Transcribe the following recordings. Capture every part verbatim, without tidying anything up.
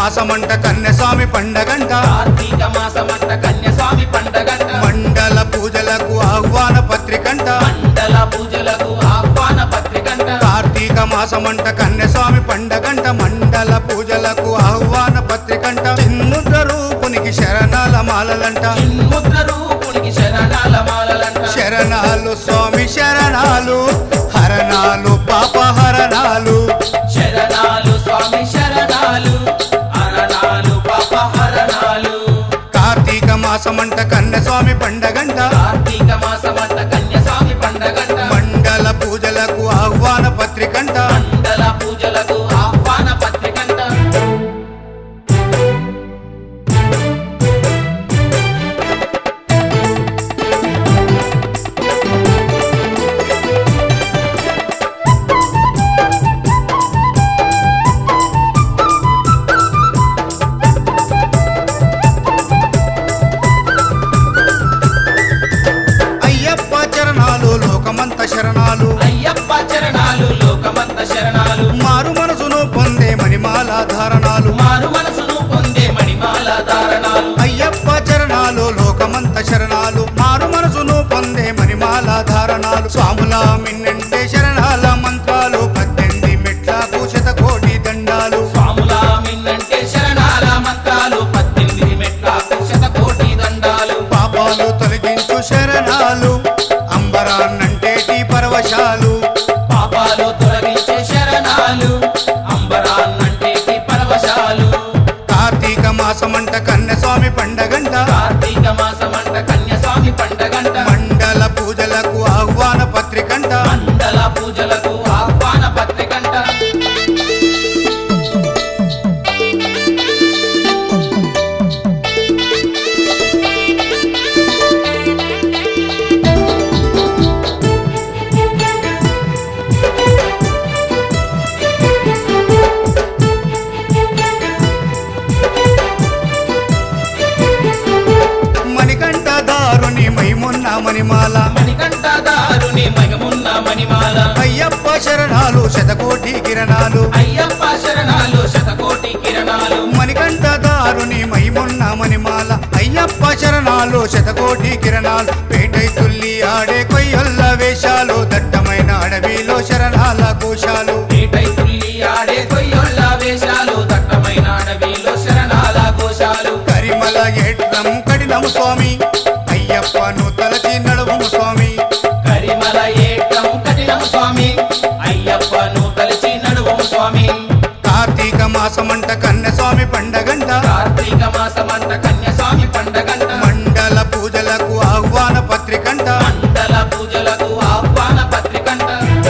మాసమంట కన్యస్వామి పండగంట కార్తీక మాసమంట కన్యస్వామి పండగంట మండల పూజలకు ఆహ్వాన పత్రికంట మండల పూజలకు ఆహ్వాన పత్రికంట కార్తీక మాసమంట కన్యస్వామి పండగంట మండల పూజలకు ఆహ్వాన పత్రికంట చిన్ముద్ర రూపునికి శరణాల మాలలంట చిన్ముద్ర రూపునికి శరణాల మాలలంట శరణాలు స్వామి శరణాలు హరణాలు పాపహరణాలు శరణాలు స్వామి శరణాలు హరణాలు పాపహరణాలు కార్తీక మాసమంట కన్యస్వామి పండగంట కార్తీక మాసమంట కన్యస్వామి పండగంట మండల పూజలకు ఆహ్వాన పత్రికంట మండల పూజలకు ఆహ్వాన పత్రికంట అయ్యప్ప చరణాలు లోకమంత శరణాలు అయ్యప్ప చరణాలు లోకమంత శరణాలు మారు మనసును పొందే మణిమాల ధారణాలు మారు మనసును పొందే మణిమాల ధారణాలు అయ్యప్ప చరణాలు లోకమంత శరణాలు మారు మనసును పొందే మణిమాల ధారణాలు స్వాముల మిన్నంటే శరణాల మంత్రాలు పద్దెనిమిది మెట్లకు శతకోటి దండాలు స్వాముల మిన్నంటే శరణాల మంత్రాలు పద్దెనిమిది మెట్లకు శతకోటి దండాలు పాపాలు తొలగించు శరణాలు అంబరాన్నంటేటి పరవశాలు పాపాలు తొలగించే శరణాలు అంబరాన్నంటే పరవశాలు కార్తీక మాసమంట కన్యస్వామి పండగంట కార్తీక మాసమంట కన్యస్వామి పండగంట మండల పూజలకు ఆహ్వాన పత్రికంట మండల పూజలకు ఆహ్వాన పత్రికంట మణికంఠ దారుని మైమున్న మణిమాల మణికంఠ దారుని మగమున్న మణిమాల అయ్యప్ప శరణాలు శతకోటి కిరణాలు అయ్యప్ప శరణాలు శతకోటి కిరణాలు మణికంఠ దారుని మైమున్న మణిమాల అయ్యప్ప శరణాలు శతకోటి కిరణాలు పేటై తుల్లి ఆడే కొయ్యొల్ల వేషాలు దట్టమైన అడవిలో శరణాల కోశాలు ఏటై తుల్లి ఆడే కొయ్యొల్ల వేషాలు దట్టమైన అడవిలో శరణాల కోశాలు కరిమల ఏట్లం కడినము స్వామి అయ్యప్పను తలచి నడుము స్వామి కరిమల ఏటం కఠినం స్వామి అయ్యప్పను కలిసి నడువం స్వామి కార్తీక మాసమంట కన్యస్వామి పండగంట కార్తీక మాసమంట కన్యస్వామి పండగంట మండల పూజలకు ఆహ్వాన పత్రికంట మండల పూజలకు ఆహ్వాన పత్రికంట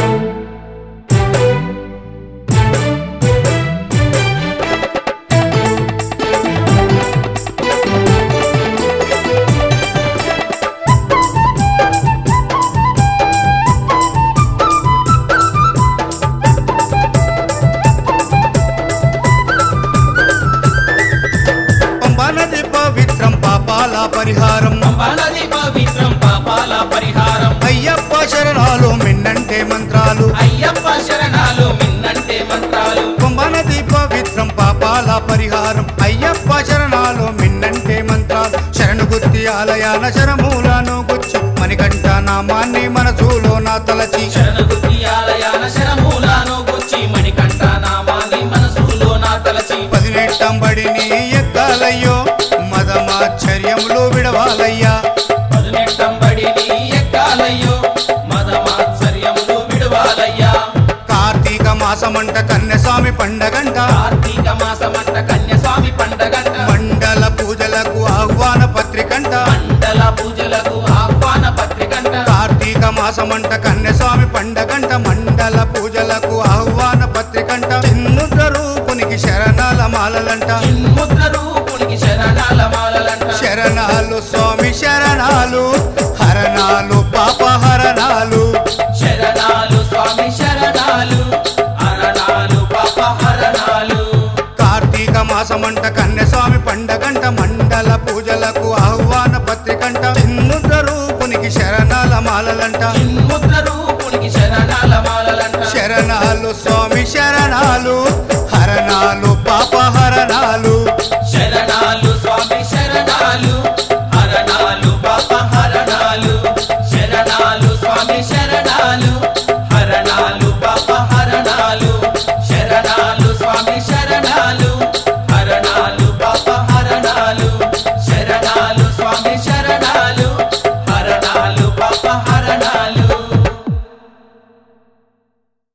పంబనది పవిత్రం పాపాల పరిహారం పంబనది పవిత్రం పాపాల పరిహారం అయ్యప్ప శరణాలు మిన్నంటే మంత్రాలు అయ్యప్ప శరణాలు మిన్నంటే మంత్రాలు పంబనది పవిత్రం పాపాల పరిహారం అయ్యప్ప శరణాలు మిన్నంటే మంత్రాలు శరణు గుర్తి ఆలయాన శరమూలను గుచ్చి మణికంఠ నామాన్ని మనసులో నా తలచి శరణగుతి ఆలయాన శరమూలాను గుచ్చి మణికంఠ నామాన్ని మనసులో నా తలచి పదినెట్టంబడిని ఎక్కాలయ్యో మదమాశ్చర్యములు విడవాలయ్యా పదునెట్టంబడిని ఎక్కాలయ్యో మదమాత్సర్యములు విడువాలయ్యా కార్తీక మాసమంట కన్యస్వామి పండగంట కార్తీక మాసమంట కన్యస్వామి పండగంట మండల పూజలకు ఆహ్వాన పత్రికంట మండల పూజలకు ఆహ్వాన పత్రికంట కార్తీక మాసమంట కన్యస్వామి పండగంట మండల పూజలకు ఆహ్వాన పత్రికంట చిన్ముద్ర రూపునికి శరణాల మాలలంట చిన్ముద్ర రూపునికి శరణాల మాలలంట శరణాలు స్వామి శరణాలు హరణాలు పాపహరణాలు శరణాలు స్వామి శరణాలు హరణాలు పాపహరణాలు కార్తీక మాసమంట కన్యస్వామి పండగంట మండల పూజలకు ఆహ్వాన పత్రికంట చిన్ముద్ర రూపునికి శరణాల మాలలంట చిన్ముద్ర రూపునికి శరణాల మాలలంట శరణాలు స్వామి శరణాలు